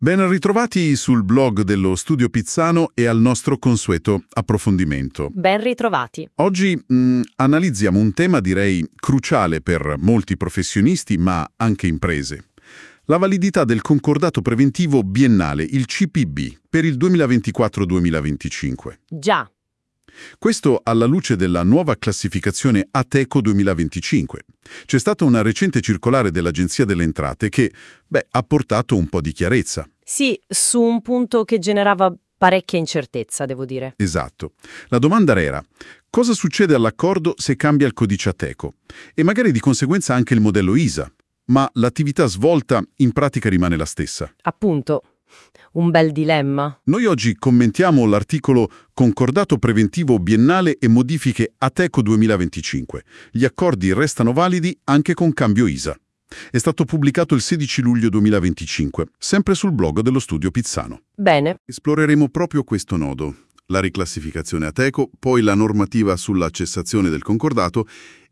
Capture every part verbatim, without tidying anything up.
Ben ritrovati sul blog dello Studio Pizzano e al nostro consueto approfondimento. Ben ritrovati. Oggi mh, analizziamo un tema direi cruciale per molti professionisti ma anche imprese. La validità del concordato preventivo biennale, il C P B, per il duemilaventiquattro duemilaventicinque. Già. Questo alla luce della nuova classificazione Ateco duemilaventicinque. C'è stata una recente circolare dell'Agenzia delle Entrate che, beh, ha portato un po' di chiarezza. Sì, su un punto che generava parecchia incertezza, devo dire. Esatto. La domanda era: cosa succede all'accordo se cambia il codice Ateco? E magari di conseguenza anche il modello I S A. Ma l'attività svolta in pratica rimane la stessa. Appunto, un bel dilemma. Noi oggi commentiamo l'articolo Concordato preventivo biennale e modifiche Ateco duemilaventicinque. Gli accordi restano validi anche con cambio I S A. È stato pubblicato il sedici luglio duemilaventicinque, sempre sul blog dello Studio Pizzano. Bene. Esploreremo proprio questo nodo, la riclassificazione Ateco, poi la normativa sulla cessazione del concordato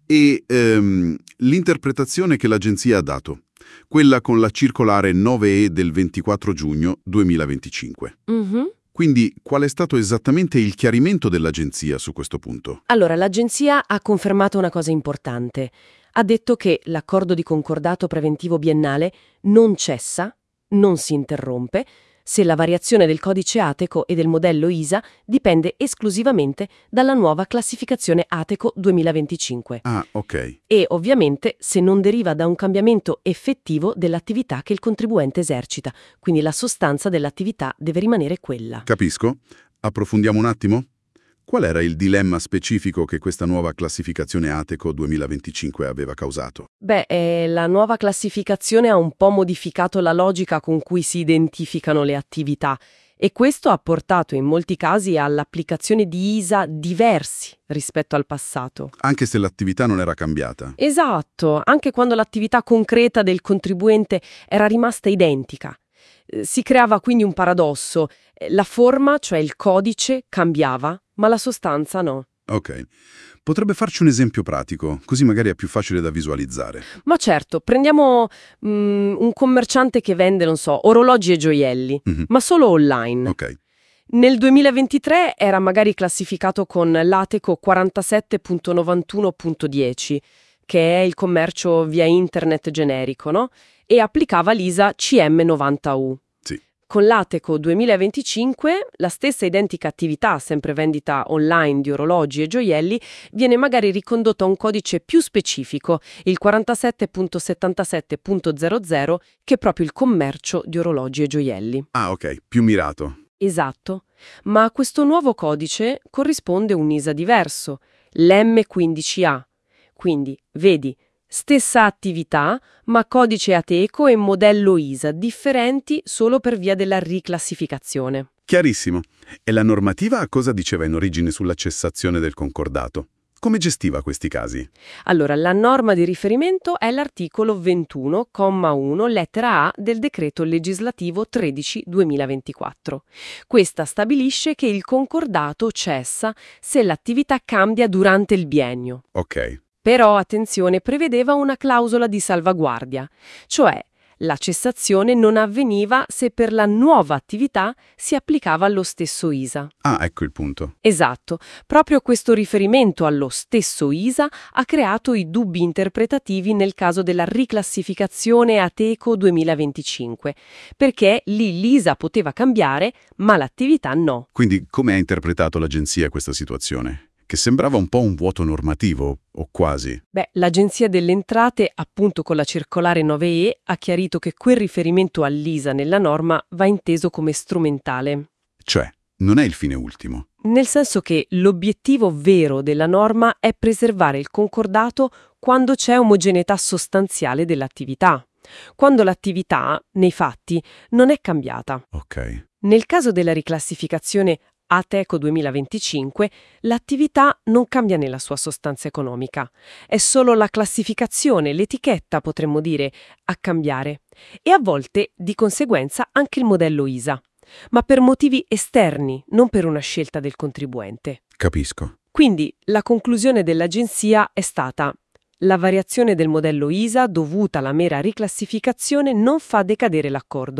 e ehm, l'interpretazione che l'agenzia ha dato, quella con la circolare nove E del ventiquattro giugno duemilaventicinque. Mm-hmm. Quindi qual è stato esattamente il chiarimento dell'agenzia su questo punto? Allora, l'agenzia ha confermato una cosa importante. Ha detto che l'accordo di concordato preventivo biennale non cessa, non si interrompe, se la variazione del codice Ateco e del modello I S A dipende esclusivamente dalla nuova classificazione Ateco duemilaventicinque. Ah, ok. E ovviamente se non deriva da un cambiamento effettivo dell'attività che il contribuente esercita, quindi la sostanza dell'attività deve rimanere quella. Capisco. Approfondiamo un attimo? Qual era il dilemma specifico che questa nuova classificazione Ateco duemilaventicinque aveva causato? Beh, eh, la nuova classificazione ha un po' modificato la logica con cui si identificano le attività e questo ha portato in molti casi all'applicazione di I S A diversi rispetto al passato. Anche se l'attività non era cambiata. Esatto, anche quando l'attività concreta del contribuente era rimasta identica. Eh, Si creava quindi un paradosso. Eh, La forma, cioè il codice, cambiava, ma la sostanza no. Ok. Potrebbe farci un esempio pratico, così magari è più facile da visualizzare. Ma certo, prendiamo mm, un commerciante che vende, non so, orologi e gioielli, Mhm. ma solo online. Ok. Nel duemilaventitré era magari classificato con l'Ateco quarantasette punto novantuno punto dieci, che è il commercio via internet generico, no? E applicava l'I S A C M novanta U. Sì. Con l'Ateco duemilaventicinque, la stessa identica attività, sempre vendita online di orologi e gioielli, viene magari ricondotta a un codice più specifico, il quarantasette punto settantasette punto zero zero, che è proprio il commercio di orologi e gioielli. Ah, ok. Più mirato. Esatto, ma a questo nuovo codice corrisponde un I S A diverso, l'M quindici A. Quindi, vedi, stessa attività, ma codice Ateco e modello I S A differenti solo per via della riclassificazione. Chiarissimo. E la normativa cosa diceva in origine sulla cessazione del concordato? Come gestiva questi casi? Allora, la norma di riferimento è l'articolo ventuno, comma uno, lettera A del decreto legislativo tredici duemilaventiquattro. Questa stabilisce che il concordato cessa se l'attività cambia durante il biennio. Ok. Però, attenzione, prevedeva una clausola di salvaguardia, cioè la cessazione non avveniva se per la nuova attività si applicava lo stesso I S A. Ah, ecco il punto. Esatto, proprio questo riferimento allo stesso I S A ha creato i dubbi interpretativi nel caso della riclassificazione Ateco duemilaventicinque, perché lì l'I S A poteva cambiare, ma l'attività no. Quindi come ha interpretato l'agenzia questa situazione? Che sembrava un po' un vuoto normativo, o quasi. Beh, l'Agenzia delle Entrate, appunto con la circolare nove E, ha chiarito che quel riferimento all'I S A nella norma va inteso come strumentale. Cioè, non è il fine ultimo. Nel senso che l'obiettivo vero della norma è preservare il concordato quando c'è omogeneità sostanziale dell'attività, quando l'attività, nei fatti, non è cambiata. Ok. Nel caso della riclassificazione Ateco duemilaventicinque, l'attività non cambia nella sua sostanza economica. È solo la classificazione, l'etichetta, potremmo dire, a cambiare. E a volte, di conseguenza, anche il modello I S A. Ma per motivi esterni, non per una scelta del contribuente. Capisco. Quindi, la conclusione dell'agenzia è stata: la variazione del modello I S A dovuta alla mera riclassificazione non fa decadere l'accordo.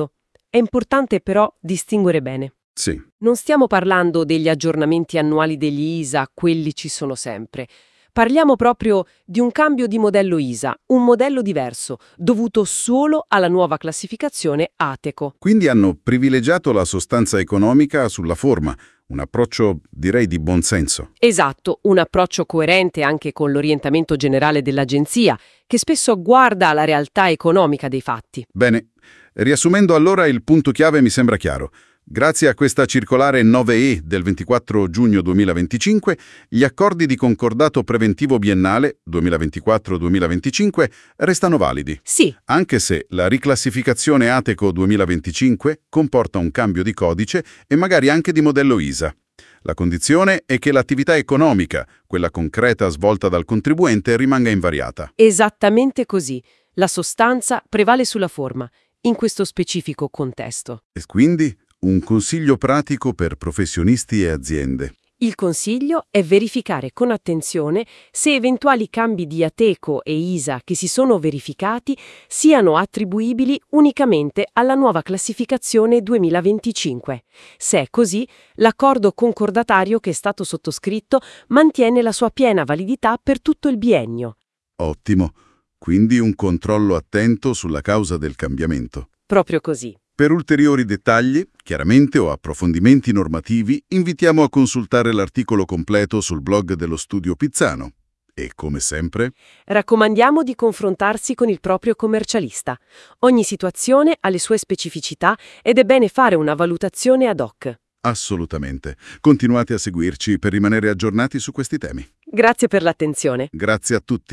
È importante però distinguere bene. Sì. Non stiamo parlando degli aggiornamenti annuali degli I S A, quelli ci sono sempre. Parliamo proprio di un cambio di modello I S A, un modello diverso, dovuto solo alla nuova classificazione ATECO. Quindi hanno privilegiato la sostanza economica sulla forma, un approccio direi di buon senso. Esatto, un approccio coerente anche con l'orientamento generale dell'agenzia, che spesso guarda alla realtà economica dei fatti. Bene, riassumendo allora il punto chiave mi sembra chiaro. Grazie a questa circolare nove E del ventiquattro giugno duemilaventicinque, gli accordi di concordato preventivo biennale duemilaventiquattro duemilaventicinque restano validi. Sì, Anche se la riclassificazione ATECO duemilaventicinque comporta un cambio di codice e magari anche di modello I S A. La condizione è che l'attività economica, quella concreta svolta dal contribuente, rimanga invariata. esattamente così. La sostanza prevale sulla forma, in questo specifico contesto. E quindi un consiglio pratico per professionisti e aziende. Il consiglio è verificare con attenzione se eventuali cambi di ATECO e I S A che si sono verificati siano attribuibili unicamente alla nuova classificazione duemilaventicinque. Se è così, l'accordo concordatario che è stato sottoscritto mantiene la sua piena validità per tutto il biennio. Ottimo. Quindi un controllo attento sulla causa del cambiamento. Proprio così. Per ulteriori dettagli, chiaramente o approfondimenti normativi, invitiamo a consultare l'articolo completo sul blog dello Studio Pizzano. E, come sempre, Raccomandiamo di confrontarsi con il proprio commercialista. Ogni situazione ha le sue specificità ed è bene fare una valutazione ad hoc. assolutamente, continuate a seguirci per rimanere aggiornati su questi temi. Grazie per l'attenzione. Grazie a tutti.